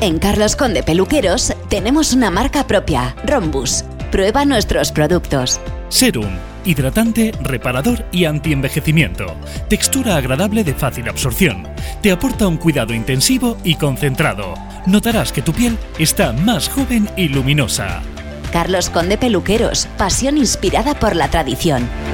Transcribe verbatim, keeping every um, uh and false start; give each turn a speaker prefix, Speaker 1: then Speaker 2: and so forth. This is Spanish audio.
Speaker 1: En Carlos Conde Peluqueros tenemos una marca propia, Rhombus. Prueba nuestros productos.
Speaker 2: Serum, hidratante, reparador y antienvejecimiento. Textura agradable de fácil absorción. Te aporta un cuidado intensivo y concentrado. Notarás que tu piel está más joven y luminosa.
Speaker 1: Carlos Conde Peluqueros, pasión inspirada por la tradición.